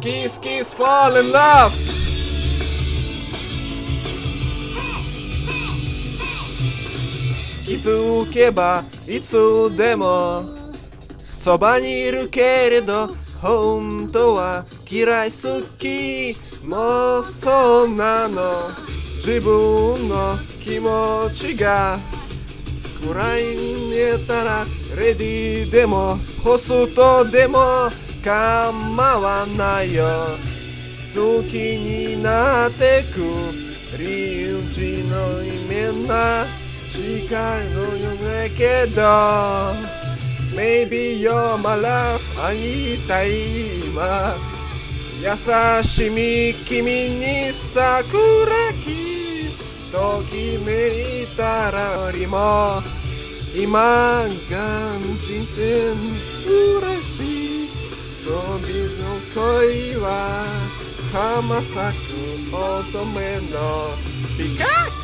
Kiss kiss fall in love 気づけばいつでもそばにいるけれど本当は嫌い好きもうそうなの自分の気持ちが暗い見えたらレディでもホストでも構わないよ好きになってく理由地の意味な近いのよねけど Maybe you're my love 会いたい今優しみ君に桜キスときめいたらよりも今感じて嬉しい飛の恋は浜咲く乙女のピカ